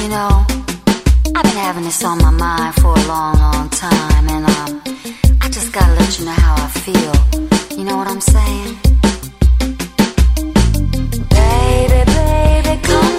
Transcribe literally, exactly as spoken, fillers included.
know, I've been having this on my mind for a long, long time, and um, I just gotta let you know how I feel. You know what I'm saying? Baby, baby, come